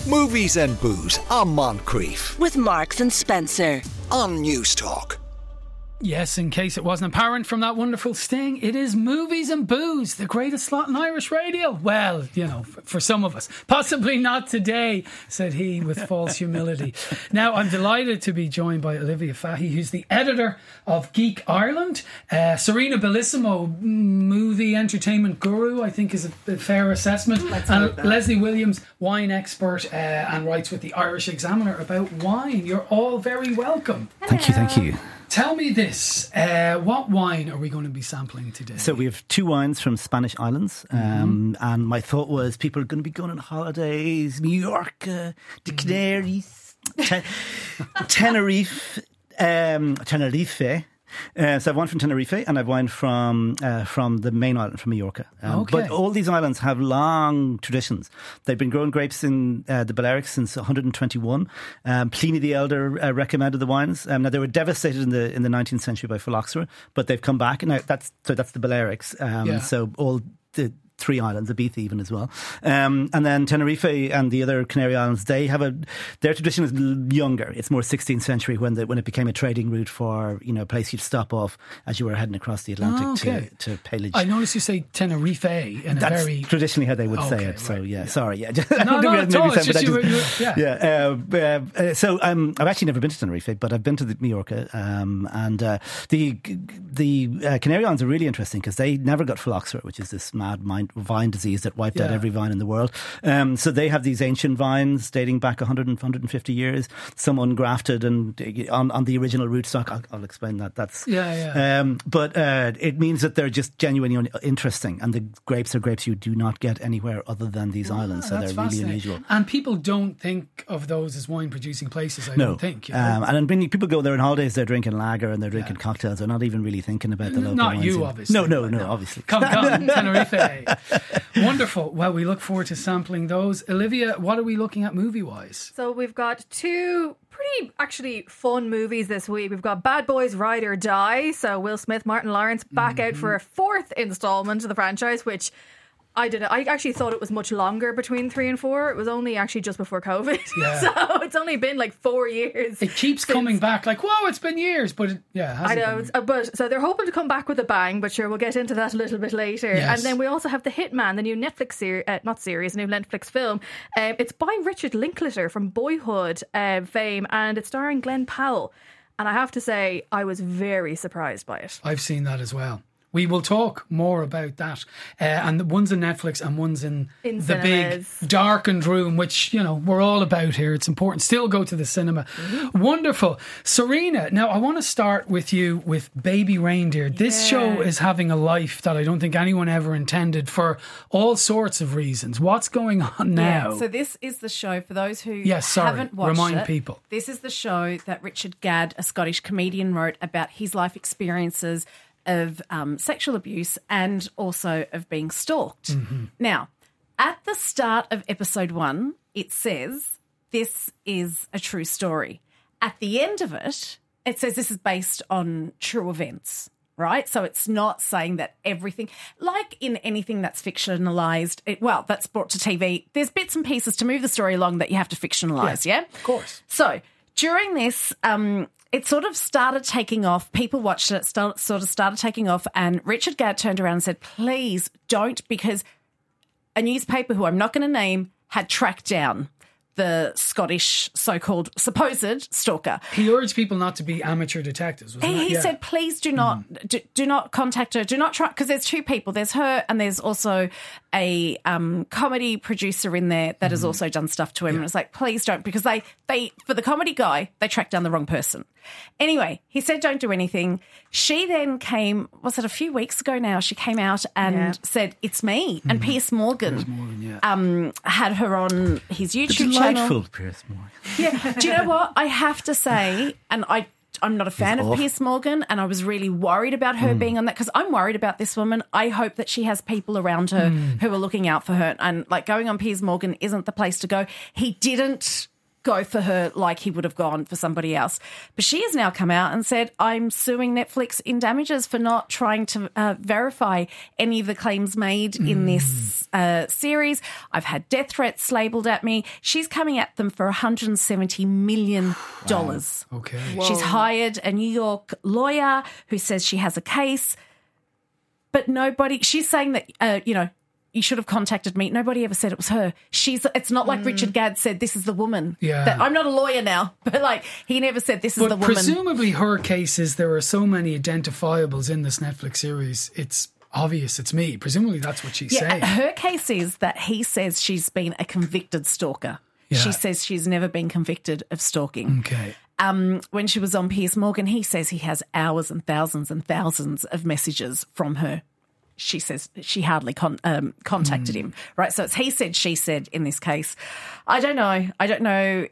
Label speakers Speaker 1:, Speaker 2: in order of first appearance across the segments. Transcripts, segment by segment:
Speaker 1: Movies and Booze on Moncrief.
Speaker 2: With Marks and Spencer.
Speaker 1: On News Talk.
Speaker 3: Yes, in case it wasn't apparent from that wonderful sting, it is Movies and Booze, the greatest slot in Irish radio. Well, you know, for some of us. Possibly not today, said he with false humility. Now, I'm delighted to be joined by Olivia Fahy, who's the editor of Geek Ireland. Serena Bellissimo, movie entertainment guru, I think is a fair assessment. And Leslie Williams, wine expert, and writes with the Irish Examiner about wine. You're all very welcome.
Speaker 4: Thank you.
Speaker 3: Tell me this, what wine are we going to be sampling today?
Speaker 4: So we have two wines from Spanish islands, and my thought was people are going to be going on holidays, Mallorca, the Canaries, Tenerife. So I've wine from Tenerife and I've wine from the main island, from Mallorca. But all these islands have long traditions. They've been growing grapes in the Balearics since 121. Pliny the Elder recommended the wines. Now they were devastated in the 19th century by phylloxera, but they've come back. And now that's the Balearics. So all the three islands, Ibiza even as well. And then Tenerife and the other Canary Islands, they have their tradition is younger. It's more 16th century when it became a trading route for, a place you'd stop off as you were heading across the Atlantic to pillage.
Speaker 3: I noticed you say Tenerife in
Speaker 4: That's
Speaker 3: very...
Speaker 4: traditionally how they would say it. So sorry.
Speaker 3: No, not at all. It's just
Speaker 4: So I've actually never been to Tenerife, but I've been to Mallorca. And the Canary Islands are really interesting because they never got phylloxera, which is this mad vine disease that wiped out every vine in the world. So they have these ancient vines dating back 150 years, some ungrafted and on the original rootstock. I'll explain that. But it means that they're just genuinely interesting, and the grapes are grapes you do not get anywhere other than these islands, so they're really unusual.
Speaker 3: And people don't think of those as wine-producing places, I don't think.
Speaker 4: And when people go there on holidays, they're drinking lager and they're drinking cocktails. They're not even really thinking about the local
Speaker 3: Not
Speaker 4: wines.
Speaker 3: you, obviously.
Speaker 4: No, obviously.
Speaker 3: Come, Tenerife. Wonderful. Well, we look forward to sampling those. Olivia, what are we looking at movie-wise?
Speaker 5: So we've got two pretty actually fun movies this week. We've got Bad Boys Ride or Die. So Will Smith, Martin Lawrence back out for a fourth installment of the franchise, which I actually thought it was much longer between 3 and 4. It was only actually just before COVID. So it's only been like 4 years.
Speaker 3: It keeps coming back like, whoa, it's been years. But it hasn't been.
Speaker 5: But so they're hoping to come back with a bang, but sure, we'll get into that a little bit later.
Speaker 3: Yes.
Speaker 5: And then we also have The Hitman, the new Netflix new Netflix film. It's by Richard Linklater from Boyhood fame, and it's starring Glenn Powell. And I have to say, I was very surprised by it.
Speaker 3: I've seen that as well. We will talk more about that. And one's in Netflix and one's in the
Speaker 5: cinemas.
Speaker 3: Big darkened room, which, we're all about here. It's important. Still go to the cinema. Mm-hmm. Wonderful. Serena, now I want to start with you with Baby Reindeer. This show is having a life that I don't think anyone ever intended for all sorts of reasons. What's going on now?
Speaker 6: So this is the show, for those who
Speaker 3: Remind
Speaker 6: haven't watched
Speaker 3: people.
Speaker 6: This is the show that Richard Gadd, a Scottish comedian, wrote about his life experiences of sexual abuse and also of being stalked. Mm-hmm. Now, at the start of episode 1, it says, this is a true story. At the end of it, it says this is based on true events, right? So it's not saying that everything, like in anything that's fictionalised, that's brought to TV, there's bits and pieces to move the story along that you have to fictionalise, yeah?
Speaker 3: Of course.
Speaker 6: So during this... it sort of started taking off. People watched it, sort of started taking off, and Richard Gadd turned around and said, please don't, because a newspaper who I'm not going to name had tracked down the Scottish so-called supposed stalker.
Speaker 3: He urged people not to be amateur detectives, wasn't
Speaker 6: He said, please do not do not contact her. Do not try, because there's two people. There's her and there's also a comedy producer in there that has also done stuff to him. And it's like, please don't, because they for the comedy guy, they tracked down the wrong person. Anyway, he said don't do anything. She then came, was it a few weeks ago now, she came out and said, it's me. And Piers Morgan, had her on his YouTube channel.
Speaker 4: Delightful Piers Morgan.
Speaker 6: Yeah. Do you know what? I have to say, and I'm not a fan of Piers Morgan, and I was really worried about her being on that, because I'm worried about this woman. I hope that she has people around her who are looking out for her, and like going on Piers Morgan isn't the place to go. He didn't go for her like he would have gone for somebody else. But she has now come out and said, I'm suing Netflix in damages for not trying to verify any of the claims made in this series. I've had death threats labelled at me. She's coming at them for $170 million.
Speaker 3: Okay.
Speaker 6: She's hired a New York lawyer who says she has a case, but nobody, she's saying that, you should have contacted me. Nobody ever said it was her. It's not like Richard Gadd said, this is the woman.
Speaker 3: Yeah.
Speaker 6: I'm not a lawyer now, but like he never said this is the woman.
Speaker 3: Presumably her case is there are so many identifiables in this Netflix series. It's obvious it's me. Presumably that's what she's saying.
Speaker 6: Her case is that he says she's been a convicted stalker.
Speaker 3: Yeah.
Speaker 6: She says she's never been convicted of stalking.
Speaker 3: Okay.
Speaker 6: When she was on Piers Morgan, he says he has hours and thousands of messages from her. She says she hardly contacted him, right? So it's he said, she said in this case. I don't know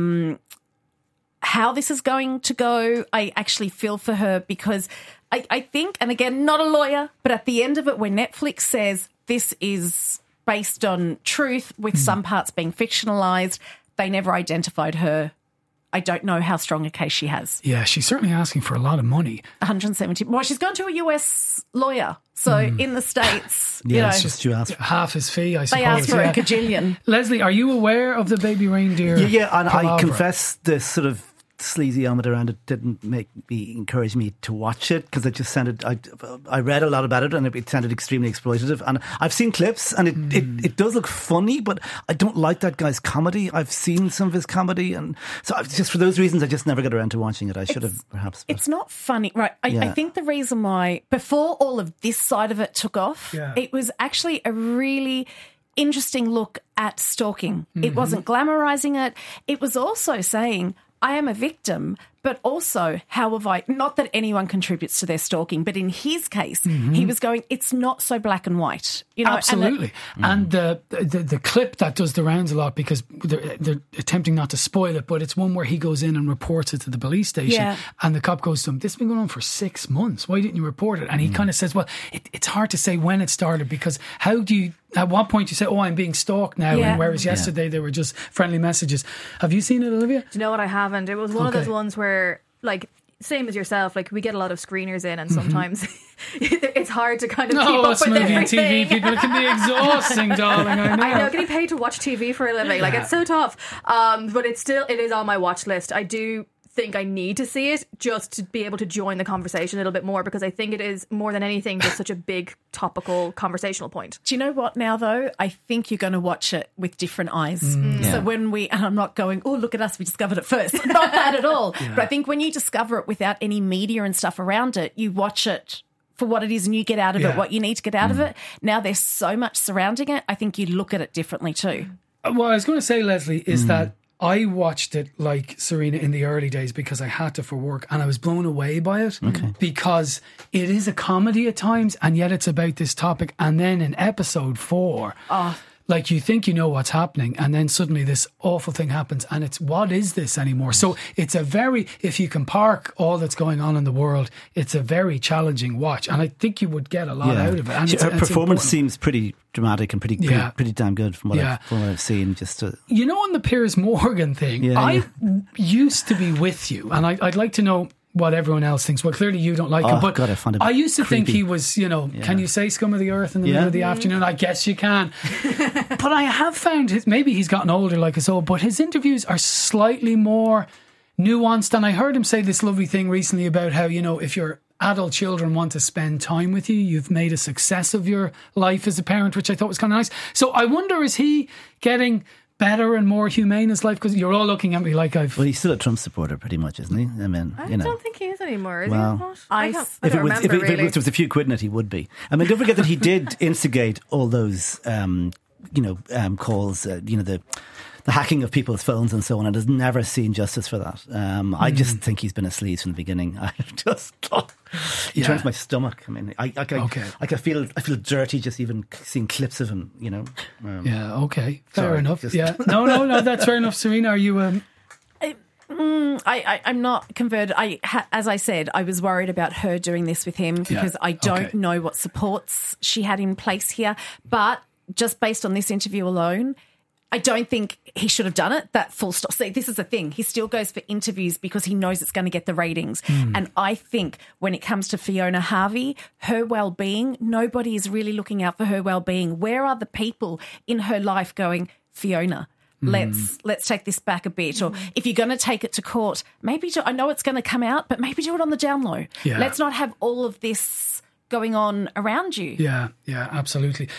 Speaker 6: how this is going to go. I actually feel for her because I think, and again, not a lawyer, but at the end of it, when Netflix says this is based on truth with some parts being fictionalised, they never identified her. I don't know how strong a case she has.
Speaker 3: Yeah, she's certainly asking for a lot of money.
Speaker 6: 170. Well, she's gone to a US lawyer. So in the States,
Speaker 4: it's just you ask
Speaker 3: half his fee, I suppose.
Speaker 6: they ask for a cajillion.
Speaker 3: Leslie, are you aware of the Baby Reindeer?
Speaker 4: Yeah, and
Speaker 3: palavra?
Speaker 4: I confess the sort of sleazy element around it didn't encourage me to watch it because it just sounded. I read a lot about it and it sounded extremely exploitative. And I've seen clips and it does look funny, but I don't like that guy's comedy. I've seen some of his comedy, and so just for those reasons, I just never got around to watching it. I should have perhaps.
Speaker 6: It's not funny, right? I think the reason why before all of this side of it took off, it was actually a really interesting look at stalking. It wasn't glamorizing it. It was also saying, I am a victim, but also how have I, not that anyone contributes to their stalking, but in his case, he was going, it's not so black and white.
Speaker 3: Absolutely. And the clip that does the rounds a lot because they're attempting not to spoil it, but it's one where he goes in and reports it to the police station and the cop goes to him, this has been going on for 6 months. Why didn't you report it? And he kind of says, well, it's hard to say when it started because how do you, at what point you say, oh, I'm being stalked now, and whereas yesterday they were just friendly messages. Have you seen it, Olivia?
Speaker 5: Do you know what? I haven't. It was one of those ones where, like, same as yourself, like we get a lot of screeners in and sometimes it's hard to kind of keep up with
Speaker 3: movie
Speaker 5: everything.
Speaker 3: and TV people, it can be exhausting, darling. I know.
Speaker 5: Getting paid to watch TV for a living, like it's so tough. But it is on my watch list. I do think I need to see it just to be able to join the conversation a little bit more because I think it is more than anything just such a big topical conversational point.
Speaker 6: Do you know what now though? I think you're going to watch it with different eyes. So when and I'm not going, oh, look at us, we discovered it first. Not that at all. But I think when you discover it without any media and stuff around it, you watch it for what it is and you get out of it what you need to get out of it. Now there's so much surrounding it, I think you look at it differently too.
Speaker 3: What I was going to say, Leslie, is that I watched it like Serena in the early days because I had to for work and I was blown away by it because it is a comedy at times and yet it's about this topic. And then in episode 4, like you think you know what's happening and then suddenly this awful thing happens and it's, what is this anymore? So it's a very, if you can park all that's going on in the world, it's a very challenging watch and I think you would get a lot out of it. And
Speaker 4: her performance
Speaker 3: important.
Speaker 4: seems pretty dramatic and pretty damn good from what I've seen. Just
Speaker 3: you know, on the Piers Morgan thing, I used to be with you and I'd like to know what everyone else thinks. Well, clearly you don't like him, but
Speaker 4: God, I found him
Speaker 3: I used to
Speaker 4: creepy.
Speaker 3: think he was, can you say scum of the earth in the middle of the afternoon? I guess you can. But I have found, maybe he's gotten older like us all, but his interviews are slightly more nuanced. And I heard him say this lovely thing recently about how, if your adult children want to spend time with you, you've made a success of your life as a parent, which I thought was kind of nice. So I wonder, is he getting better and more humane in his life? Because you're all looking at me like
Speaker 4: Well, he's still a Trump supporter, pretty much, isn't he? I mean,
Speaker 5: I don't think he is anymore. Is he?
Speaker 4: Well,
Speaker 5: I don't remember,
Speaker 4: if
Speaker 5: really.
Speaker 4: it was a few quid in it, he would be. I mean, don't forget that he did instigate all those, calls, the hacking of people's phones and so on, and has never seen justice for that. I just think he's been a sleaze from the beginning. I just he turns my stomach. I mean, I feel dirty just even seeing clips of him. Fair
Speaker 3: enough. No, that's fair enough. Serena, are you?
Speaker 6: I'm not converted. As I said, I was worried about her doing this with him because I don't know what supports she had in place here. But just based on this interview alone, I don't think he should have done it, that full stop. See, this is the thing. He still goes for interviews because he knows it's going to get the ratings. And I think when it comes to Fiona Harvey, her well-being, nobody is really looking out for her well-being. Where are the people in her life going, Fiona, let's take this back a bit? Or if you're going to take it to court, maybe I know it's going to come out, but maybe do it on the down low.
Speaker 3: Yeah.
Speaker 6: Let's not have all of this going on around you.
Speaker 3: Yeah, absolutely.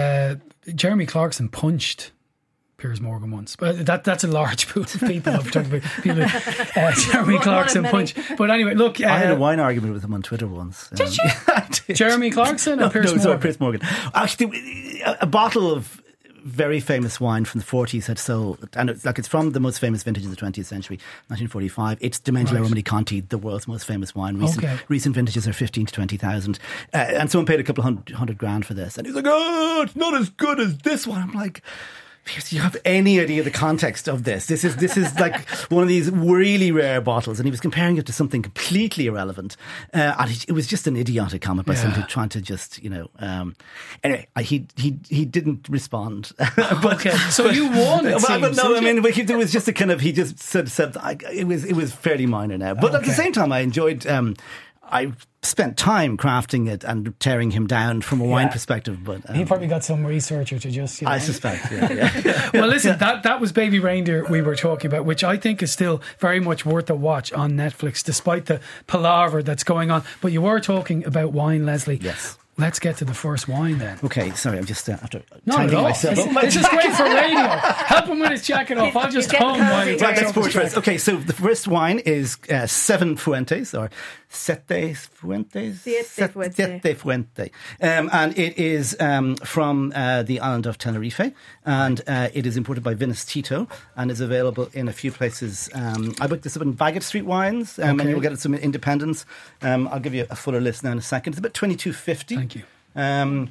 Speaker 3: Jeremy Clarkson punched Piers Morgan once, but that's a large pool of people. I'm talking about people. Jeremy Clarkson punch. But anyway, look,
Speaker 4: I had a wine argument with him on Twitter once.
Speaker 6: Did you?
Speaker 4: I did.
Speaker 3: Jeremy Clarkson or Piers Morgan?
Speaker 4: Sorry, Piers Morgan. Actually, a bottle of very famous wine from the 40s had sold, and it's from the most famous vintage of the 20th century, 1945. It's Dimentico Romani Conti, the world's most famous wine. Recent vintages are 15 to 20,000, and someone paid a couple hundred grand for this, and he's like, "Oh, it's not as good as this one." I'm like, do you have any idea the context of this? This is like one of these really rare bottles, and he was comparing it to something completely irrelevant. And it was just an idiotic comment by somebody trying to just, anyway, he didn't respond.
Speaker 3: Okay, so you won. It
Speaker 4: was just a kind of, he just said it was fairly minor now. But at the same time, I enjoyed. I spent time crafting it and tearing him down from a wine perspective, but
Speaker 3: he probably got some researcher to just.
Speaker 4: I suspect. Yeah.
Speaker 3: Well, listen, that was Baby Reindeer we were talking about, which I think is still very much worth a watch on Netflix, despite the palaver that's going on. But you were talking about wine, Leslie.
Speaker 4: Yes.
Speaker 3: Let's get to the first wine then.
Speaker 4: Okay, sorry, I'm just after
Speaker 3: tagging
Speaker 4: myself.
Speaker 3: This is great for radio. Help him with his jacket off. I'll just hum while he takes off his jacket.
Speaker 4: Okay, so the first wine is Seven Fuentes, or Sete Fuentes? Sete Fuente. And it is from the island of Tenerife, and it is imported by Vinus Tito and is available in a few places. I booked this up in Baggot Street Wines, and you'll get it some independents. I'll give you a fuller list now in a second. It's about $22.50.
Speaker 3: Thank you.
Speaker 4: And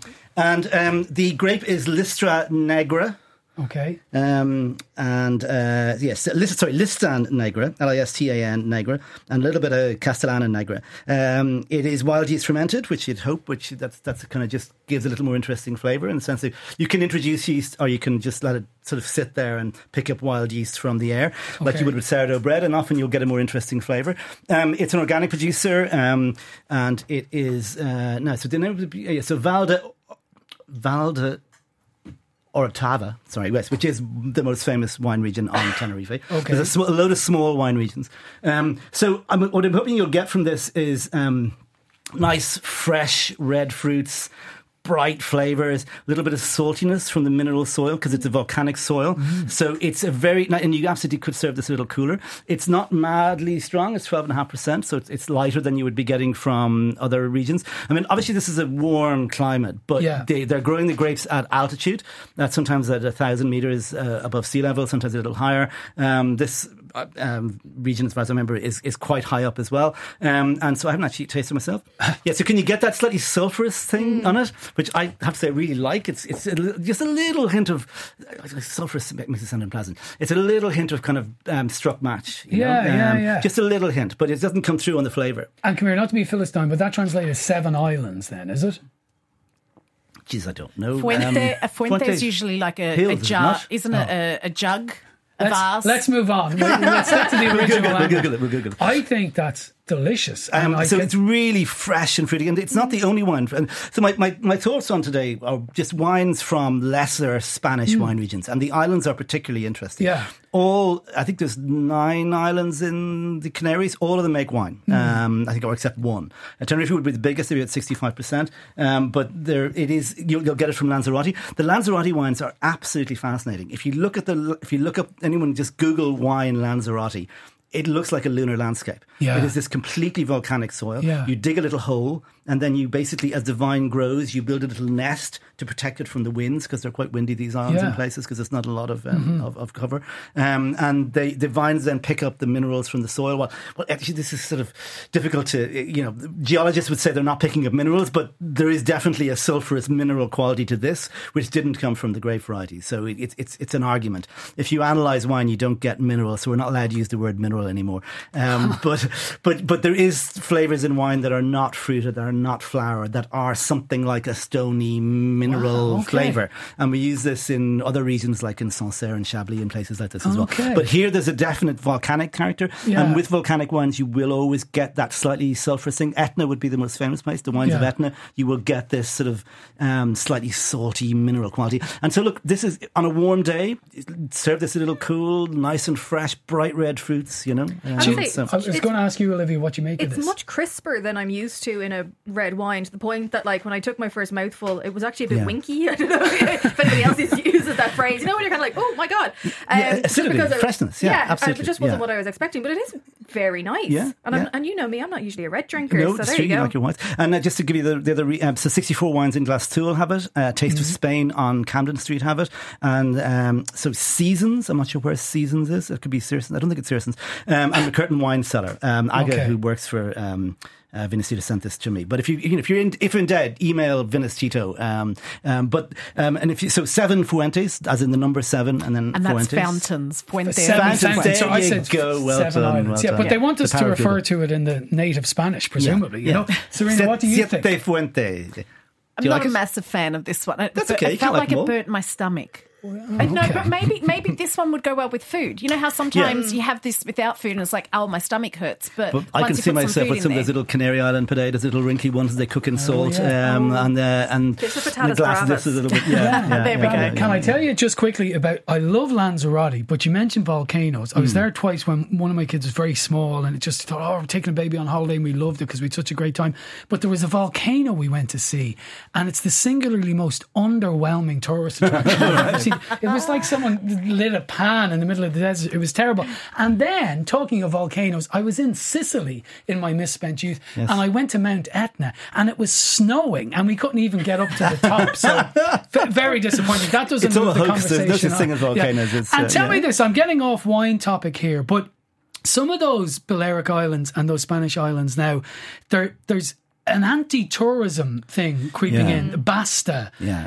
Speaker 4: the grape is Listra Negra.
Speaker 3: Okay.
Speaker 4: Listan Negra, Listan Negra, and a little bit of Castellana Negra. It is wild yeast fermented, which you'd hope, that's kind of just gives a little more interesting flavour in the sense that you can introduce yeast, or you can just let it sort of sit there and pick up wild yeast from the air, like you would with sourdough bread, and often you'll get a more interesting flavour. It's an organic producer, and it is Valde Orotava, which is the most famous wine region on Tenerife. Okay. There's a load of small wine regions. So what I'm hoping you'll get from this is nice, fresh red fruits, bright flavours, a little bit of saltiness from the mineral soil because it's a volcanic soil. So it's and you absolutely could serve this a little cooler. It's not madly strong, it's 12.5%, so it's lighter than you would be getting from other regions. I mean, obviously this is a warm climate, but they're growing the grapes at altitude. That's sometimes at 1,000 metres above sea level, sometimes a little higher. This region, as far as I remember, is quite high up as well. And so I haven't actually tasted myself. So can you get that slightly sulphurous thing on it? Which I have to say I really like. It's just a little hint of sulphurous makes it sound unpleasant. It's a little hint of kind of struck match. You know? Just a little hint, but it doesn't come through on the flavour. And
Speaker 3: come here, not to be Philistine, but that translates as 7 islands then, is it?
Speaker 4: Jeez, I don't know.
Speaker 6: Fuente is usually like a jar, isn't it? A jug?
Speaker 3: Let's move on. Let's get to the original.
Speaker 4: We'll Google it.
Speaker 3: I think that's delicious.
Speaker 4: It's really fresh and fruity, and it's not the only wine. And so my thoughts on today are just wines from lesser Spanish wine regions, and the islands are particularly interesting.
Speaker 3: Yeah.
Speaker 4: I think there's 9 islands in the Canaries. All of them make wine. I think, or except one. Tenerife would be the biggest, they'd be at 65%. But it is. You'll get it from Lanzarote. The Lanzarote wines are absolutely fascinating. If you look up anyone, just Google wine Lanzarote. It looks like a lunar landscape. Yeah. It is this completely volcanic soil. Yeah. You dig a little hole, and then you basically, as the vine grows, you build a little nest to protect it from the winds, because they're quite windy, these islands in places, because there's not a lot of cover. And the vines then pick up the minerals from the soil. Well, actually, this is sort of difficult to, geologists would say they're not picking up minerals, but there is definitely a sulphurous mineral quality to this, which didn't come from the grape variety. So it's an argument. If you analyse wine, you don't get minerals, so we're not allowed to use the word mineral anymore. But there is flavours in wine that are not fruited, that are are not flour, that are something like a stony mineral flavour. And we use this in other regions like in Sancerre and Chablis and places like this as well. But here there's a definite volcanic character. And with volcanic wines, you will always get that slightly sulphurous thing. Etna would be the most famous place. The wines of Etna, you will get this sort of slightly salty mineral quality. And so look, this is on a warm day, serve this a little cool, nice and fresh, bright red fruits, you know.
Speaker 3: I was going to ask you, Olivia, what you make of this.
Speaker 5: It's much crisper than I'm used to in a red wine, to the point that, like, when I took my first mouthful, it was actually a bit winky. I don't know if anybody else uses that phrase. You know, when you're kind of like, oh my God.
Speaker 4: Acidity, freshness, absolutely.
Speaker 5: It just wasn't what I was expecting, but it is very nice. And you know me, I'm not usually a red drinker,
Speaker 4: no,
Speaker 5: so there you go.
Speaker 4: Like your wines. And just to give you the other, so 64 Wines in Glastool have it, Taste of Spain on Camden Street have it, and so Seasons, I'm not sure where Seasons is, it could be Searsons, I don't think it's Searsons, and the Curtain Wine Cellar, Aga, who works for Vinicius sent this to me. But if you're in debt, email Vinicius. And if you, so 7 Fuentes, as in the number 7, and then
Speaker 6: and
Speaker 4: Fuentes.
Speaker 6: that's Fountains. Fuentes.
Speaker 4: Fountains.
Speaker 3: So I said
Speaker 4: go. Well
Speaker 3: 7
Speaker 4: done,
Speaker 3: islands.
Speaker 4: well
Speaker 3: But
Speaker 4: done.
Speaker 3: they want us to refer to it in the native Spanish, presumably. You know, Serena, what do you think?
Speaker 4: Siete Fuentes.
Speaker 6: I'm not a massive fan of this one.
Speaker 4: That's okay.
Speaker 6: It felt like it burnt my stomach. No, but maybe this one would go well with food. You know how sometimes you have this without food and it's like, oh, my stomach hurts. But
Speaker 4: I can see myself with some of those little Canary Island potatoes, little wrinkly ones they cook in salt, and the glass of this is a little bit.
Speaker 6: There we go.
Speaker 3: Can I tell you just quickly about? I love Lanzarote, but you mentioned volcanoes. I was there twice when one of my kids was very small, and it just thought, oh, we're taking a baby on holiday, and we loved it because we had such a great time. But there was a volcano we went to see, and it's the singularly most underwhelming tourist attraction I've ever seen. It was like someone lit a pan in the middle of the desert. It was terrible. And then, talking of volcanoes, I was in Sicily in my misspent youth, and I went to Mount Etna, and it was snowing, and we couldn't even get up to the top. So, very disappointing. That doesn't move the conversation.
Speaker 4: There's no such thing as volcanoes.
Speaker 3: And tell me this, I'm getting off wine topic here, but some of those Balearic Islands and those Spanish islands now, there's an anti-tourism thing creeping in, Basta.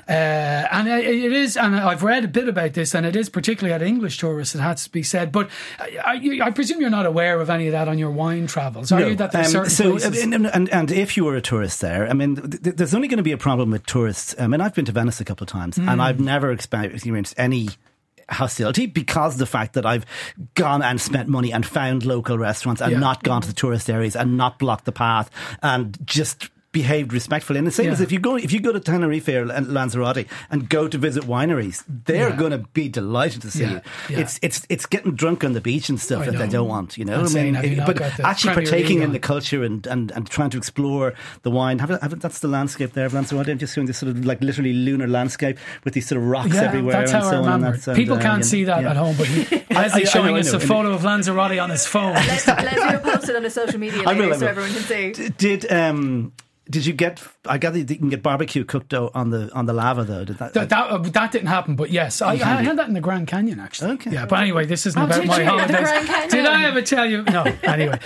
Speaker 3: And it is, and I've read a bit about this, and it is particularly at English tourists, it has to be said. But I presume you're not aware of any of that on your wine travels, are you? That there's certain places?
Speaker 4: And if you were a tourist there, I mean, there's only going to be a problem with tourists. I mean, I've been to Venice a couple of times, and I've never experienced any hostility because of the fact that I've gone and spent money and found local restaurants and not gone to the tourist areas and not blocked the path and just behaved respectfully. And the same as if you go to Tenerife or Lanzarote and go to visit wineries, they're going to be delighted to see you. It's getting drunk on the beach and stuff that they don't want, you know. But actually partaking in the culture and trying to explore the wine. That's the landscape there of Lanzarote. I'm just showing this sort of like literally lunar landscape with these sort of rocks everywhere.
Speaker 3: That's how I remember. People can't see that at home, but Leslie's showing us a photo of Lanzarote on his phone.
Speaker 5: Leslie will post it on his social media later so everyone can see.
Speaker 4: Did you get? I gather you can get barbecue cooked on the lava though. Did
Speaker 3: that didn't happen? But yes, I had that in the Grand Canyon actually.
Speaker 4: Okay.
Speaker 3: Yeah, but anyway, this isn't about my holidays. Did I ever tell you? No. Anyway.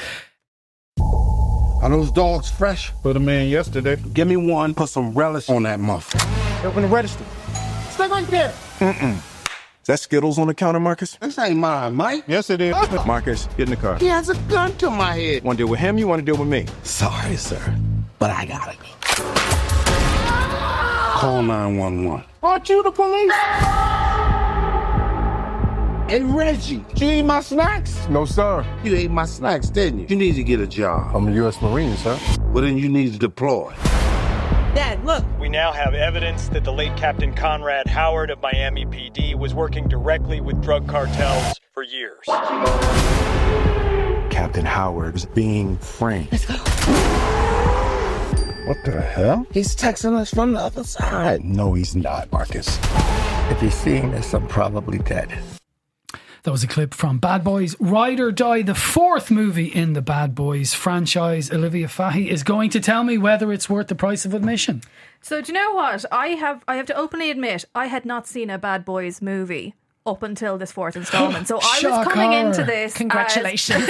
Speaker 2: Are those dogs fresh? Put them in yesterday. Give me one. Put some relish on that muffin. Open the register. Stay right there. Is that Skittles on the counter, Marcus? This ain't mine, Mike. Yes, it is. Marcus, get in the car. He has a gun to my head. Want to deal with him? You want to deal with me? Sorry, sir, but I gotta go. Call 911. Aren't you the police? Hey, Reggie, did you eat my snacks? No, sir. You ate my snacks, didn't you? You need to get a job. I'm a U.S. Marine, sir. Well, then you need to deploy.
Speaker 7: Dad, look.
Speaker 8: We now have evidence that the late Captain Conrad Howard of Miami PD was working directly with drug cartels for years.
Speaker 2: Captain Howard was being framed.
Speaker 7: Let's go.
Speaker 2: What the hell?
Speaker 7: He's texting us from the other side.
Speaker 2: No, he's not, Marcus.
Speaker 7: If he's seeing this, I'm probably dead.
Speaker 3: That was a clip from Bad Boys Ride or Die, the 4th movie in the Bad Boys franchise. Olivia Fahy is going to tell me whether it's worth the price of admission.
Speaker 5: So do you know what? I have to openly admit I had not seen a Bad Boys movie up until this fourth installment. So I was coming into this.
Speaker 6: Congratulations.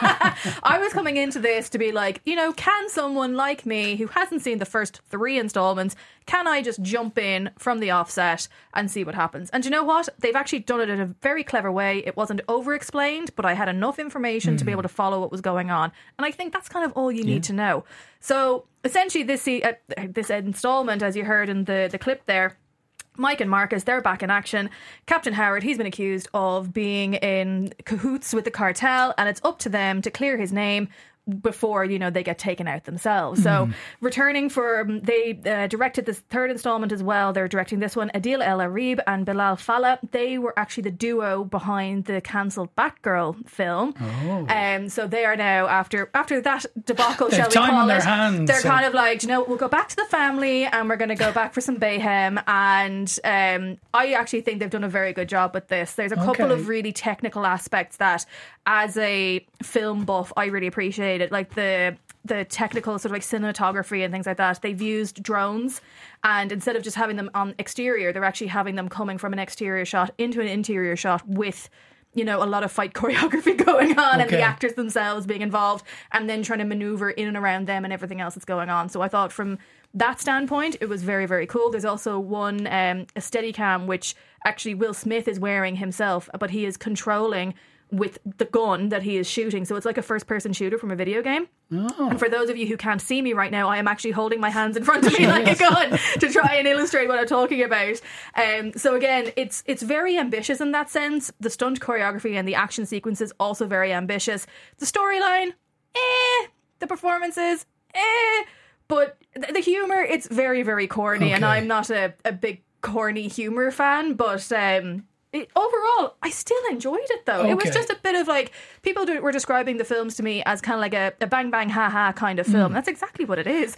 Speaker 5: I was coming into this to be like, can someone like me who hasn't seen the first 3 installments, can I just jump in from the offset and see what happens? And you know what? They've actually done it in a very clever way. It wasn't over-explained, but I had enough information to be able to follow what was going on. And I think that's kind of all you need to know. So essentially this installment, as you heard in the clip there, Mike and Marcus, they're back in action. Captain Howard, he's been accused of being in cahoots with the cartel, and it's up to them to clear his name before, they get taken out themselves. So returning they directed this third installment as well. They're directing this one. Adil El Arib and Bilal Fallah, they were actually the duo behind the cancelled Batgirl film. So they are now, after that debacle, shall we call it, they're kind of like, we'll go back to the family and we're going to go back for some mayhem. And I actually think they've done a very good job with this. There's a couple of really technical aspects that, as a film buff, I really appreciate it, like the technical sort of like cinematography and things like that. They've used drones, and instead of just having them on exterior, they're actually having them coming from an exterior shot into an interior shot with a lot of fight choreography going on and the actors themselves being involved, and then trying to maneuver in and around them and everything else that's going on. So I thought from that standpoint it was very, very cool. There's also one a Steadicam which actually Will Smith is wearing himself, but he is controlling with the gun that he is shooting. So it's like a first-person shooter from a video game. And for those of you who can't see me right now, I am actually holding my hands in front of me like a gun to try and illustrate what I'm talking about. So again, it's very ambitious in that sense. The stunt choreography and the action sequences also very ambitious. The storyline, the performances, but the humour, it's very, very corny. And I'm not a big corny humour fan, but overall, I still enjoyed it though. It was just a bit of like, people were describing the films to me as kind of like a bang bang ha ha kind of film. That's exactly what it is.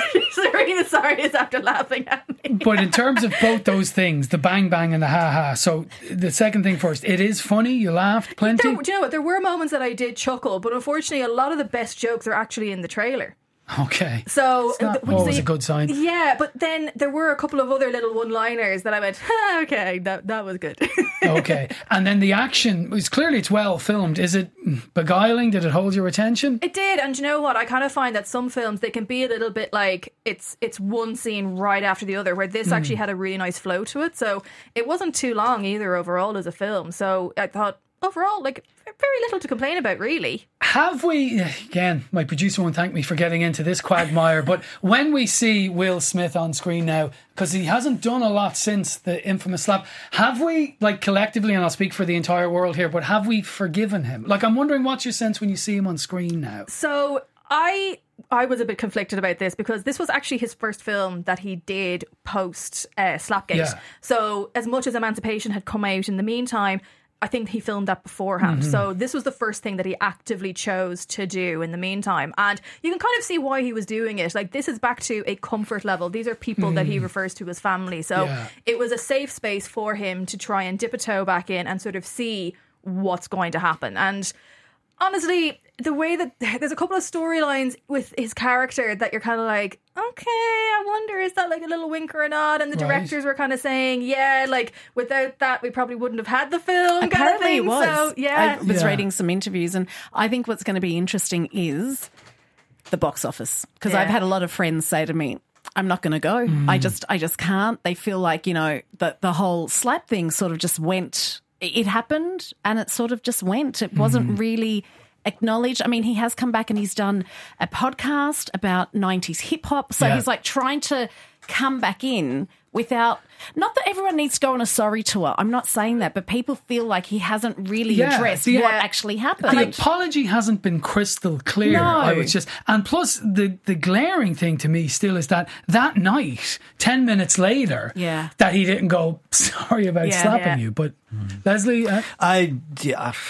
Speaker 5: Sorry after laughing at me.
Speaker 3: But in terms of both those things, the bang bang and the ha ha, so the second thing first, it is funny, you laughed plenty.
Speaker 5: Do you know what? There were moments that I did chuckle, but unfortunately a lot of the best jokes are actually in the trailer.
Speaker 3: Okay.
Speaker 5: So
Speaker 3: always a good sign.
Speaker 5: Yeah, but then there were a couple of other little one-liners that I went, okay, that was good.
Speaker 3: Okay. And then the action was clearly, it's well filmed. Is it beguiling? Did it hold your attention?
Speaker 5: It did. And you know what? I kind of find that some films, they can be a little bit like it's one scene right after the other, where this actually had a really nice flow to it. So it wasn't too long either overall as a film. So I thought overall, like, very little to complain about, really.
Speaker 3: Have we, again, my producer won't thank me for getting into this quagmire, but when we see Will Smith on screen now, because he hasn't done a lot since the infamous slap, have we, like, collectively, and I'll speak for the entire world here, but have we forgiven him? Like, I'm wondering what's your sense when you see him on screen now?
Speaker 5: So I was a bit conflicted about this, because this was actually his first film that he did post Slapgate. Yeah. So as much as Emancipation had come out in the meantime, I think he filmed that beforehand. So this was the first thing that he actively chose to do in the meantime. And you can kind of see why he was doing it. Like, this is back to a comfort level. These are people that he refers to as family. So it was a safe space for him to try and dip a toe back in and sort of see what's going to happen. And honestly, the way that there's a couple of storylines with his character that you're kind of like, okay, I wonder, is that like a little wink or a nod? And the directors were kind of saying, yeah, like, without that, we probably wouldn't have had the film.
Speaker 6: Apparently
Speaker 5: kind of thing.
Speaker 6: It was.
Speaker 5: So, yeah.
Speaker 6: I was reading some interviews, and I think what's going to be interesting is the box office. Because I've had a lot of friends say to me, I'm not going to go. I just can't. They feel like, you know, the whole slap thing sort of just went. It happened and it sort of just went. It wasn't really acknowledged. I mean, he has come back and he's done a podcast about 90s hip hop. So he's like trying to come back in without, not that everyone needs to go on a sorry tour. I'm not saying that, but people feel like he hasn't really addressed what actually happened.
Speaker 3: The apology hasn't been crystal clear.
Speaker 6: No.
Speaker 3: I was just, and plus the glaring thing to me still is that night, 10 minutes later, that he didn't go, sorry about slapping you. But Leslie,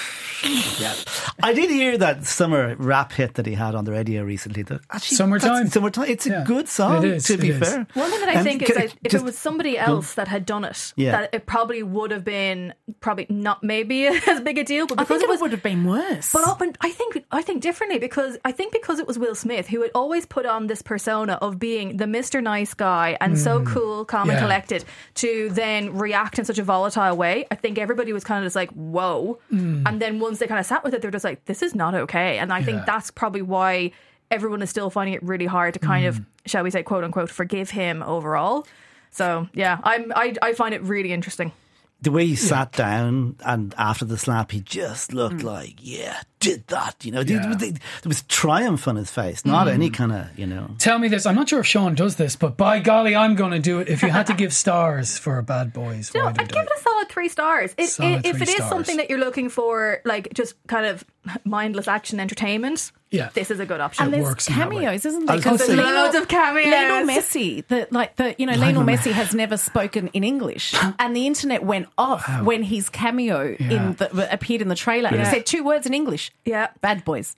Speaker 4: Yeah. I did hear that summer rap hit that he had on the radio recently.
Speaker 3: Summertime.
Speaker 4: It's a good song, to be fair.
Speaker 5: One thing that I think is that if it was somebody else that had done it, that it probably would have been not maybe as big a deal. But because
Speaker 6: it would have been worse.
Speaker 5: But I think differently because it was Will Smith who had always put on this persona of being the Mr. Nice guy and so cool, calm and collected, to then react in such a volatile way. I think everybody was kind of just like, whoa. And then once they kind of sat with it, they're just like, this is not okay. And I think that's probably why everyone is still finding it really hard to kind of, shall we say, quote unquote, forgive him overall. So yeah, I find it really interesting.
Speaker 4: The way he sat down and after the slap, he just looked like, did that. There was triumph on his face, not any kind of,
Speaker 3: Tell me this. I'm not sure if Sean does this, but by golly, I'm going to do it. If you had to give stars for Bad Boys,
Speaker 5: I'd give it a solid 3 stars. If it is something that you're looking for, like just kind of mindless action entertainment, this is a good option.
Speaker 6: And there's cameos, isn't there?
Speaker 5: Because there's loads of cameos.
Speaker 6: Lionel Messi, Lionel Messi has never spoken in English, and the internet went off when his cameo appeared in the trailer, and he said 2 words in English. Yeah, Bad Boys.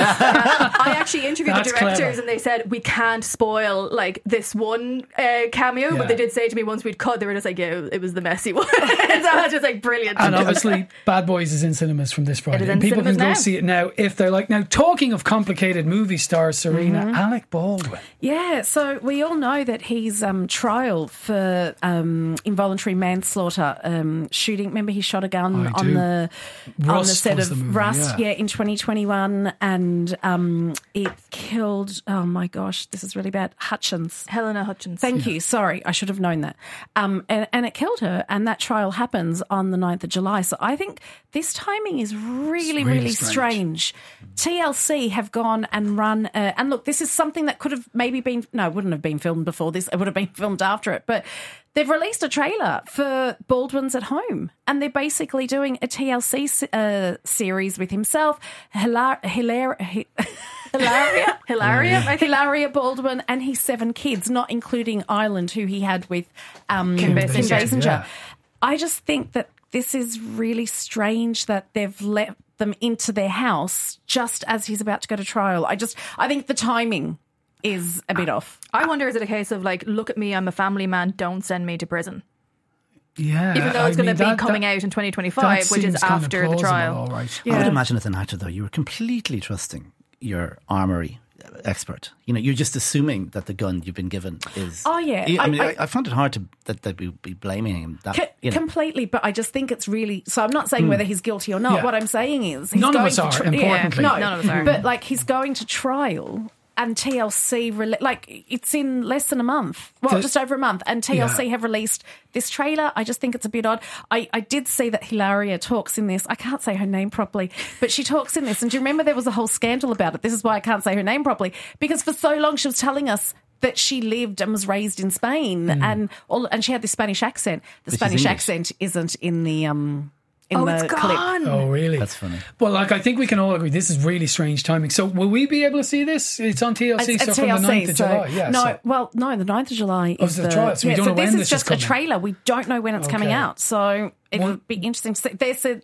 Speaker 5: I actually interviewed the directors,
Speaker 3: clever.
Speaker 5: and they said we can't spoil like this one cameo, but they did say to me once we'd cut, they were just like, it was the Messi one. So I was just like, brilliant.
Speaker 3: And obviously Bad Boys is in cinemas from this Friday, and people can go see it now if they're like. Now, talking of complicated movie stars, Serena, Alec Baldwin.
Speaker 6: Yeah, so we all know that he's trial for involuntary manslaughter shooting. Remember, he shot a gun on the set of Rust, in 2021, and it killed. Oh my gosh, this is really bad. Helena Hutchins. Thank you. Sorry, I should have known that. And it killed her, and that trial happens on the 9th of July. So I think this timing is really strange. TLC have gone and run, and look, this is something that could have maybe been, no, it wouldn't have been filmed before this, it would have been filmed after it, but they've released a trailer for Baldwin's at Home, and they're basically doing a TLC series with himself, Hilaria Baldwin, and his 7 kids, not including Ireland, who he had with Kim Basinger. Yeah. I just think that this is really strange that they've let them into their house just as he's about to go to trial. I think the timing is a bit off.
Speaker 5: I wonder, is it a case of like, look at me, I'm a family man, don't send me to prison?
Speaker 3: Yeah.
Speaker 5: Even though it's going to be coming out in 2025, which is after the trial.
Speaker 3: All right.
Speaker 4: I would imagine as an actor, though, you were completely trusting your armoury expert. You're just assuming that the gun you've been given is.
Speaker 6: Oh yeah,
Speaker 4: I found it hard that we'd be blaming him.
Speaker 6: Completely, but I just think it's really. So I'm not saying whether he's guilty or not. Yeah. What I'm saying is,
Speaker 3: none of us are. Importantly,
Speaker 6: none of us are. But like, he's going to trial. And TLC, it's in less than a month. Well, just over a month. And TLC have released this trailer. I just think it's a bit odd. I did see that Hilaria talks in this. I can't say her name properly, but she talks in this. And do you remember there was a whole scandal about it? This is why I can't say her name properly. Because for so long she was telling us that she lived and was raised in Spain. And she had this Spanish accent. The Spanish accent isn't in the...
Speaker 5: it's gone.
Speaker 3: Oh, really?
Speaker 4: That's funny.
Speaker 3: Well, I think we can all agree this is really strange timing. So will we be able to see this? It's on TLC, from the 9th of July. Yeah,
Speaker 6: the 9th of July is
Speaker 3: the trial. So we don't know when this is
Speaker 6: just a trailer. We don't know when it's coming out. So it would be interesting to see. They said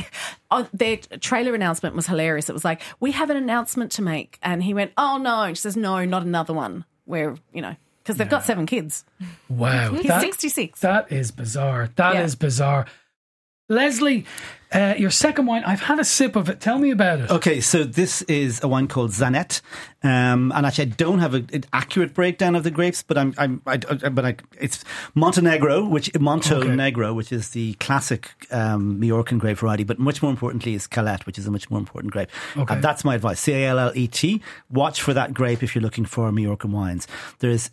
Speaker 6: their trailer announcement was hilarious. It was like, we have an announcement to make. And he went, oh, no. And she says, no, not another one. Where, because they've got 7 kids.
Speaker 3: Wow.
Speaker 6: He's 66.
Speaker 3: That is bizarre. That is bizarre. Leslie, your second wine, I've had a sip of it. Tell me about it.
Speaker 4: Okay, so this is a wine called Zanette, and actually I don't have an accurate breakdown of the grapes, but it's Montenegro, which is the classic Majorcan grape variety, but much more importantly is Callet, which is a much more important grape. Okay. And that's my advice. Callet. Watch for that grape if you're looking for Majorcan wines. There's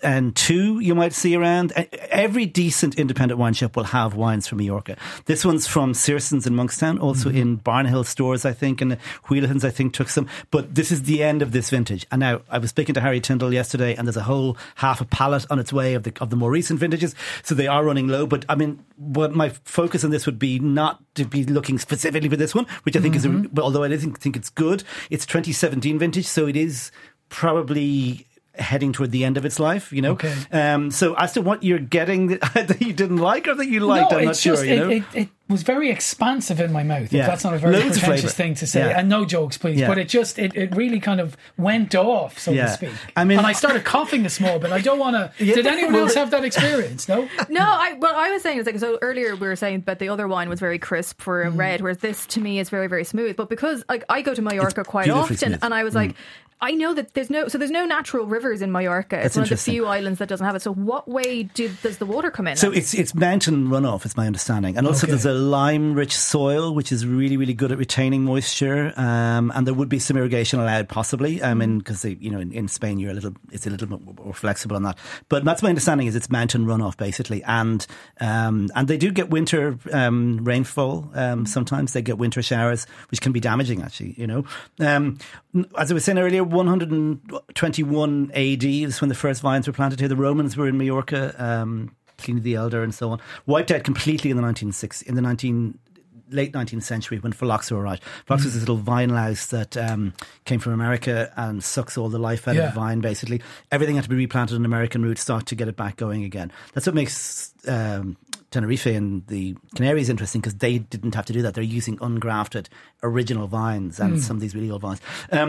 Speaker 4: XN2 you might see around. Every decent independent wine shop will have wines from Majorca. This one's from Searson's in Monkstown, also in Barnahill stores, I think, and Wheelahans, I think, took some. But this is the end of this vintage. And now, I was speaking to Harry Tyndall yesterday, and there's a whole half a pallet on its way of the more recent vintages, so they are running low. But I mean, what my focus on this would be not to be looking specifically for this one, which I think is, although I think it's good, it's 2017 vintage, so it is probably heading toward the end of its life, So as to what you're getting that you didn't like or that you liked, I'm not sure,
Speaker 3: was very expansive in my mouth.
Speaker 4: Yeah.
Speaker 3: If that's not a very
Speaker 4: Loads of
Speaker 3: pretentious
Speaker 4: flavour.
Speaker 3: thing to say.
Speaker 4: Yeah.
Speaker 3: And no jokes, please.
Speaker 4: Yeah.
Speaker 3: But it really kind of went off, so to speak.
Speaker 4: I mean,
Speaker 3: and I started coughing a small bit. I don't want to... Did anyone else have that experience? No?
Speaker 5: No, I was saying, so earlier we were saying that the other wine was very crisp for a red, whereas this to me is very, very smooth. But because I go to Mallorca quite often,
Speaker 4: smooth.
Speaker 5: and I was like, I know that there's no natural rivers in Mallorca. It's one of the few islands that doesn't have it. So what way does the water come in?
Speaker 4: So it's mountain runoff, is my understanding. And also there's a lime-rich soil, which is really, really good at retaining moisture. And there would be some irrigation allowed, possibly. Because in Spain it's a little bit more flexible on that. But that's my understanding, is it's mountain runoff, basically. And they do get winter rainfall. Sometimes they get winter showers, which can be damaging, actually, As I was saying earlier, 121 AD is when the first vines were planted here. The Romans were in Mallorca, Pliny the Elder and so on. Wiped out completely in the late 19th century when phylloxera arrived. Phylloxera is this little vine louse that came from America and sucks all the life out of the vine, basically. Everything had to be replanted on American rootstock to get it back going again. That's what makes Tenerife and the Canaries interesting, because they didn't have to do that. They're using ungrafted original vines and some of these really old vines.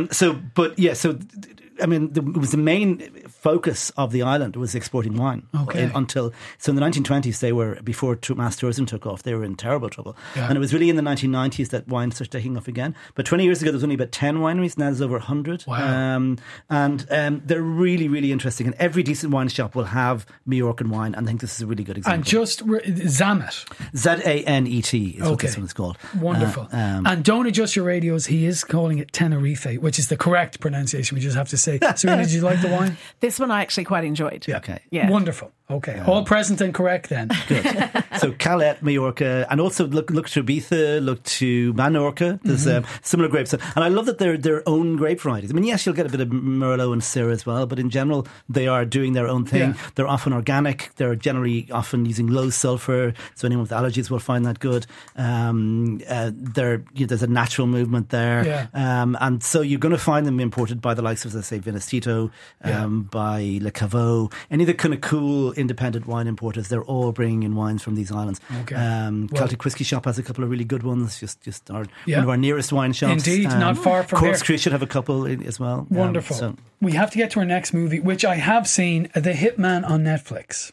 Speaker 4: It was the main focus of the island was exporting wine. Until in the 1920s, before mass tourism took off, they were in terrible trouble. And it was really in the 1990s that wine started taking off again. But 20 years ago, there was only about 10 wineries. Now there's over 100.
Speaker 3: Wow.
Speaker 4: They're really, really interesting. And every decent wine shop will have Majorcan wine. And I think this is a really good example.
Speaker 3: And just Zanet.
Speaker 4: Zanet is what this one is called.
Speaker 3: Wonderful. And don't adjust your radios. He is calling it Tenerife, which is the correct pronunciation. We just have to say. Serena, did you like the wine?
Speaker 6: This one I actually quite enjoyed.
Speaker 3: Yeah.
Speaker 4: Okay.
Speaker 6: Yeah.
Speaker 3: Wonderful. Okay. All present and correct then.
Speaker 4: Good. So Calais, Majorca, and also look to Ibiza, look to Menorca. There's similar grapes. And I love that they're their own grape varieties. I mean, yes, you'll get a bit of Merlot and Syrah as well, but in general, they are doing their own thing. Yeah. They're often organic. They're generally often using low sulphur, so anyone with allergies will find that good. There's a natural movement there.
Speaker 3: Yeah.
Speaker 4: And so you're going to find them imported by the likes of, as I say, Vinacito, by Le Caveau, any of the kind of cool independent wine importers. They're all bringing in wines from these islands.
Speaker 3: Okay.
Speaker 4: Celtic Whisky Shop has a couple of really good ones. One of our nearest wine shops.
Speaker 3: Indeed, not far from here.
Speaker 4: Corkscrew should have a couple as well.
Speaker 3: Wonderful. We have to get to our next movie, which I have seen, The Hitman on Netflix.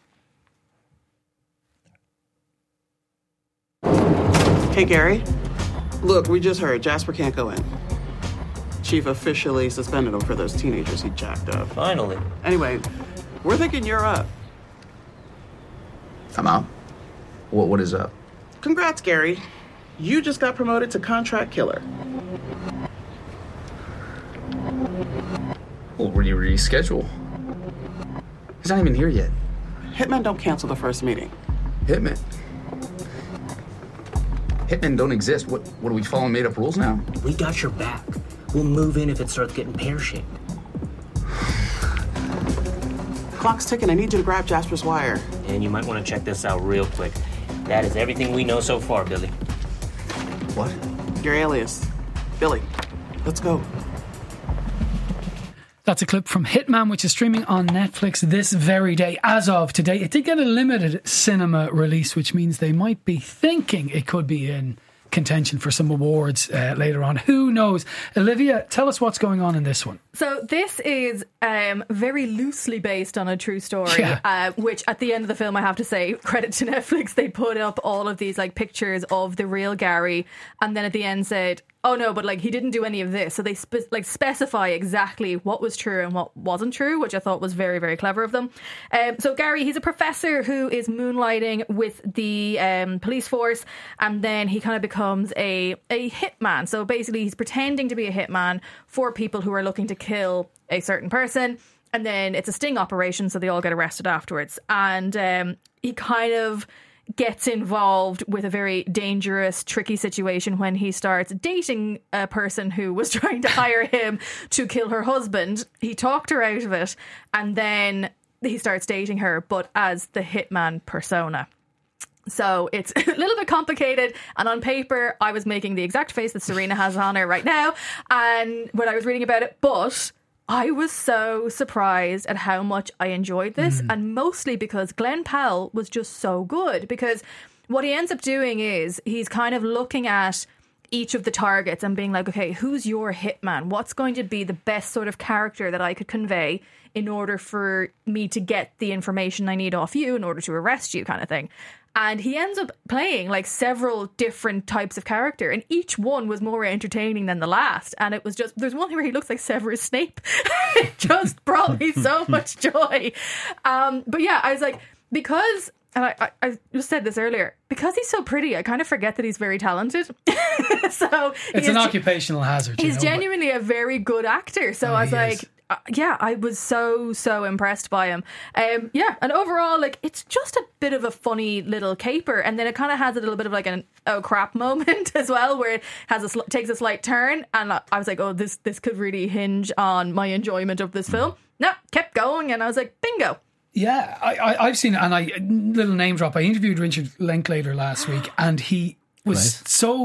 Speaker 9: Hey, Gary. Look, we just heard Jasper can't go in. Chief officially suspended him for those teenagers he jacked up.
Speaker 10: Finally.
Speaker 9: Anyway, we're thinking you're up.
Speaker 11: I'm out? What is up?
Speaker 9: Congrats, Gary. You just got promoted to contract killer.
Speaker 11: Well, were you reschedule? He's not even here yet.
Speaker 9: Hitmen don't cancel the first meeting.
Speaker 11: Hitmen? Hitmen don't exist. What are we following made-up rules now?
Speaker 10: We got your back. We'll move in if it starts getting pear-shaped.
Speaker 9: Clock's ticking. I need you to grab Jasper's wire.
Speaker 10: And you might want to check this out real quick. That is everything we know so far, Billy.
Speaker 11: What?
Speaker 9: Your alias. Billy. Let's go.
Speaker 3: That's a clip from Hitman, which is streaming on Netflix this very day. As of today, it did get a limited cinema release, which means they might be thinking it could be in contention for some awards later on. Who knows? Olivia, tell us what's going on in this one.
Speaker 5: So this is very loosely based on a true story, which at the end of the film, I have to say, credit to Netflix, they put up all of these pictures of the real Gary, and then at the end said, oh no, but he didn't do any of this. So they specify exactly what was true and what wasn't true, which I thought was very, very clever of them. So Gary, he's a professor who is moonlighting with the police force, and then he kind of becomes a hitman. So basically he's pretending to be a hitman for people who are looking to kill a certain person, and then it's a sting operation, so they all get arrested afterwards. And he kind of gets involved with a very dangerous, tricky situation when he starts dating a person who was trying to hire him to kill her husband. He talked her out of it, and then he starts dating her, but as the hitman persona. So it's a little bit complicated, and on paper I was making the exact face that Serena has on her right now and when I was reading about it, but I was so surprised at how much I enjoyed this, and mostly because Glenn Powell was just so good. Because what he ends up doing is he's kind of looking at each of the targets and being like, okay, who's your hitman? What's going to be the best sort of character that I could convey in order for me to get the information I need off you in order to arrest you, kind of thing. And he ends up playing like several different types of character, and each one was more entertaining than the last. And it was just, there's one where he looks like Severus Snape. It just brought me so much joy. But yeah, I was like, because... And I just said this earlier, because he's so pretty, I kind of forget that he's very talented. So
Speaker 3: it's an occupational hazard.
Speaker 5: He's genuinely a very good actor. So I was like, yeah, I was so impressed by him. And overall, like, it's just a bit of a funny little caper, and then it kind of has a little bit of like an oh crap moment as well, where it has takes a slight turn, and I was like, oh, this could really hinge on my enjoyment of this film. No, kept going, and I was like, bingo.
Speaker 3: Yeah, I've seen it, and little name drop. I interviewed Richard Linklater last week, and he was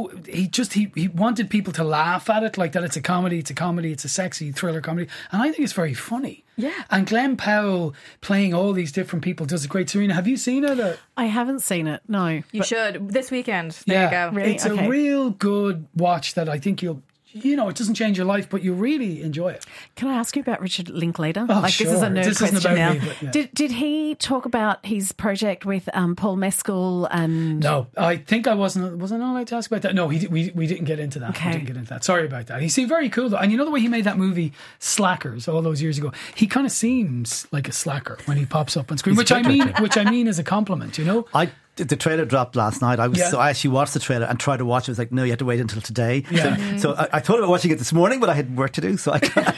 Speaker 3: he wanted people to laugh at it, like that it's a comedy, it's a sexy thriller comedy, and I think it's very funny.
Speaker 5: Yeah.
Speaker 3: And Glenn Powell playing all these different people does a great. Serena, have you seen it? Or?
Speaker 6: I haven't seen it, no.
Speaker 5: You should, this weekend. There you go.
Speaker 6: Really?
Speaker 3: It's a real good watch that I think you'll, it doesn't change your life, but you really enjoy it.
Speaker 6: Can I ask you about Richard Linklater?
Speaker 3: Oh, sure.
Speaker 6: This is a nerd question now.
Speaker 3: Me, but, yeah.
Speaker 6: Did he talk about his project with Paul Mescal and...
Speaker 3: No, I think I wasn't allowed to ask about that. No, we didn't get into that.
Speaker 6: Okay.
Speaker 3: We didn't get into that. Sorry about that. He seemed very cool though. And you know the way he made that movie Slackers all those years ago? He kind of seems like a slacker when he pops up on screen, which I mean is a compliment,
Speaker 4: The trailer dropped last night. I actually watched the trailer and tried to watch it. I was like, no, you have to wait until today.
Speaker 3: Yeah.
Speaker 4: So I thought about watching it this morning, but I had work to do. So I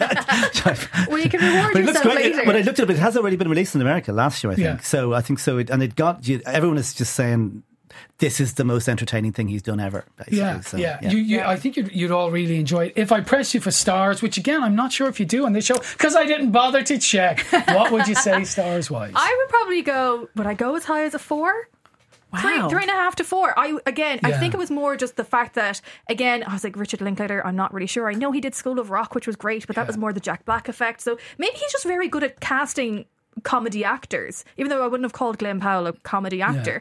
Speaker 5: well, you can reward yourself later.
Speaker 4: But I looked at it. It has already been released in America last year, I think.
Speaker 3: Yeah.
Speaker 4: So I think so. It got you. Everyone is just saying this is the most entertaining thing he's done ever. Basically.
Speaker 3: Yeah,
Speaker 4: so,
Speaker 3: yeah. I think you'd all really enjoy it. If I press you for stars, which again, I'm not sure if you do on this show, because I didn't bother to check, what would you say stars-wise?
Speaker 5: I would probably would I go as high as a 4?
Speaker 6: Wow.
Speaker 5: 3.5 to 4. I think it was more just the fact that, again, I was like, Richard Linklater, I'm not really sure. I know he did School of Rock, which was great, but that was more the Jack Black effect. So maybe he's just very good at casting comedy actors, even though I wouldn't have called Glenn Powell a comedy actor.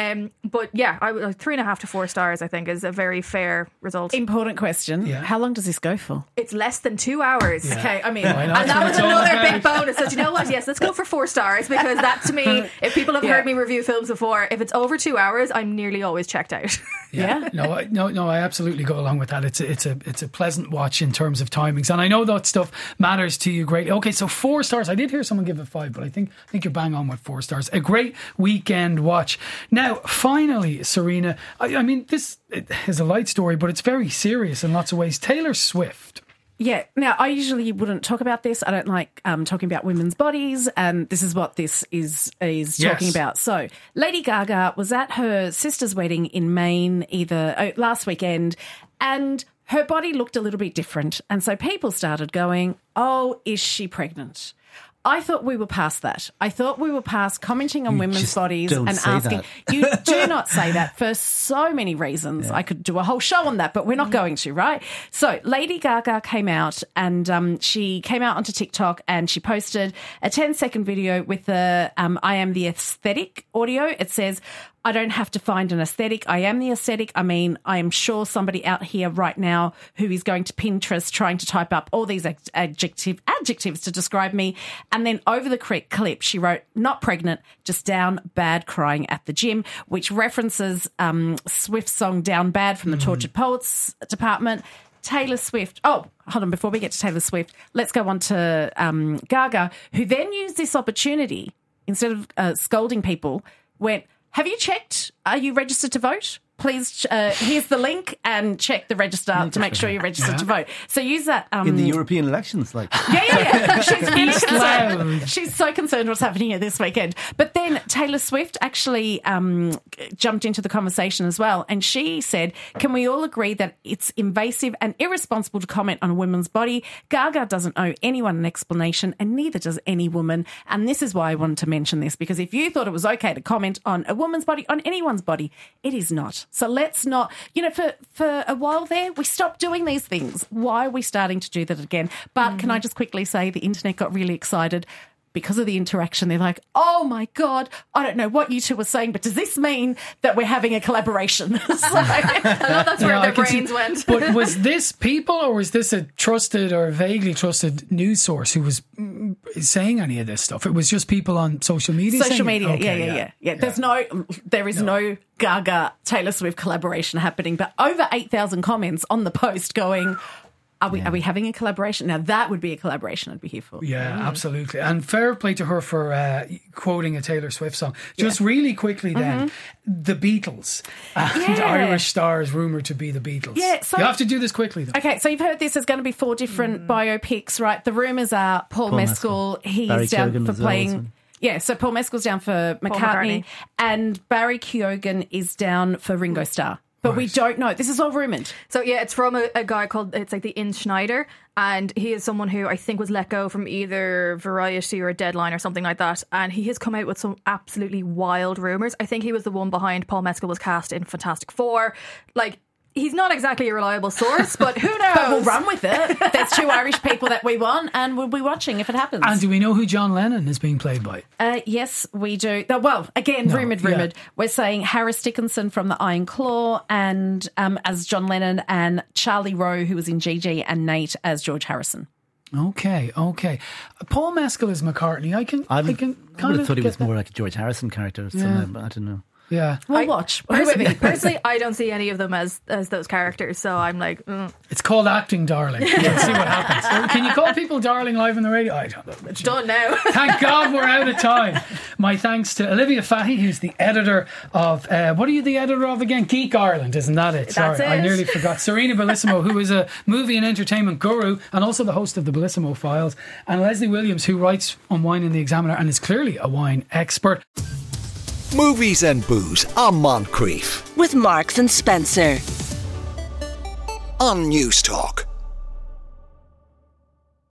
Speaker 5: But yeah, 3.5 to 4 stars, I think, is a very fair result.
Speaker 6: Important question. Yeah. How long does this go for?
Speaker 5: It's less than 2 hours.
Speaker 6: Yeah. Okay, I mean,
Speaker 5: and that was another big bonus. So, you know what? Yes, let's go for 4 stars, because that, to me, if people have heard me review films before, if it's over 2 hours, I'm nearly always checked out.
Speaker 3: Yeah. No, I absolutely go along with that. It's a pleasant watch in terms of timings, and I know that stuff matters to you greatly. Okay, so 4 stars. I did hear someone give it 5, but I think you're bang on with 4 stars. A great weekend watch. Now, finally, Serena, I mean, this is a light story, but it's very serious in lots of ways. Taylor Swift.
Speaker 6: Yeah. Now, I usually wouldn't talk about this. I don't like talking about women's bodies, and this is what this is talking about. So, Lady Gaga was at her sister's wedding in Maine last weekend, and her body looked a little bit different. And so people started going, oh, is she pregnant? I thought we were past that. I thought we were past commenting on women's bodies and asking. You do not say that for so many reasons. Yeah. I could do a whole show on that, but we're not going to, right? So Lady Gaga came out, and she came out onto TikTok, and she posted a 10-second video with the I am the aesthetic audio. It says, I don't have to find an aesthetic. I am the aesthetic. I mean, I am sure somebody out here right now who is going to Pinterest trying to type up all these adjectives to describe me. And then over the clip, she wrote, not pregnant, just down bad crying at the gym, which references Swift's song Down Bad from the Tortured Poets Department. Taylor Swift. Oh, hold on. Before we get to Taylor Swift, let's go on to Gaga, who then used this opportunity, instead of scolding people, went, have you checked? Are you registered to vote? Please, here's the link, and check the register to make sure you're registered to vote. So use that
Speaker 4: in the European elections, like
Speaker 6: yeah. She's really concerned. She's so concerned what's happening here this weekend. But then Taylor Swift actually jumped into the conversation as well, and she said, "Can we all agree that it's invasive and irresponsible to comment on a woman's body? Gaga doesn't owe anyone an explanation, and neither does any woman. And this is why I wanted to mention this, because if you thought it was okay to comment on a woman's body, on anyone's body, it is not." So let's not, for a while there, we stopped doing these things. Why are we starting to do that again? But can I just quickly say the internet got really excited because of the interaction, they're like, oh my God, I don't know what you two were saying, but does this mean that we're having a collaboration? So,
Speaker 5: I thought that's where their brains went.
Speaker 3: But was this people, or was this a trusted or vaguely trusted news source who was saying any of this stuff? It was just people on social media.
Speaker 6: Social media, okay, yeah. There is no Gaga Taylor Swift collaboration happening, but over 8,000 comments on the post going, Are we having a collaboration? Now, that would be a collaboration I'd be here for.
Speaker 3: Yeah, absolutely. And fair play to her for quoting a Taylor Swift song. Just really quickly then, the Beatles and Irish stars rumoured to be the Beatles.
Speaker 6: Yeah, so,
Speaker 3: you have to do this quickly though.
Speaker 6: Okay, so you've heard this. There's going to be 4 different biopics, right? The rumours are Paul Mescal. He's
Speaker 4: Barry
Speaker 6: down
Speaker 4: Keoghan
Speaker 6: for
Speaker 4: as well,
Speaker 6: playing...
Speaker 4: isn't he?
Speaker 6: Yeah, so Paul Mescal's down for McCartney. And Barry Keoghan is down for Ringo Starr. But we don't know. This is all rumoured.
Speaker 5: So, yeah, it's from a guy called, it's like the In Schneider. And he is someone who I think was let go from either Variety or Deadline or something like that. And he has come out with some absolutely wild rumours. I think he was the one behind Paul Mescal was cast in Fantastic Four. Like, he's not exactly a reliable source, but who knows?
Speaker 6: But we'll run with it. There's 2 Irish people that we want, and we'll be watching if it happens.
Speaker 3: And do we know who John Lennon is being played by?
Speaker 6: Yes, we do. Well, again, rumoured. Yeah. We're saying Harris Dickinson from the Iron Claw, and as John Lennon, and Charlie Rowe, who was in Gigi, and Nate as George Harrison.
Speaker 3: Okay. Paul Mescal is McCartney. I would
Speaker 4: have thought he was more like a George Harrison character or something, but I don't know.
Speaker 3: Yeah,
Speaker 6: we'll watch.
Speaker 5: Personally, I don't see any of them as those characters, so I'm like,
Speaker 3: It's called acting, darling. We'll see what happens. Can you call people darling live on the radio? I don't know.
Speaker 5: It's done now.
Speaker 3: Thank God we're out of time. My thanks to Olivia Fahy, who's the editor of what are you the editor of again? Geek Ireland, isn't that it? Sorry,
Speaker 5: That's it.
Speaker 3: I nearly forgot. Serena Bellissimo, who is a movie and entertainment guru and also the host of the Bellissimo Files, and Leslie Williams, who writes on wine in the Examiner and is clearly a wine expert.
Speaker 1: Movies and Booze on Moncrief
Speaker 12: with Marks and Spencer
Speaker 1: on News Talk.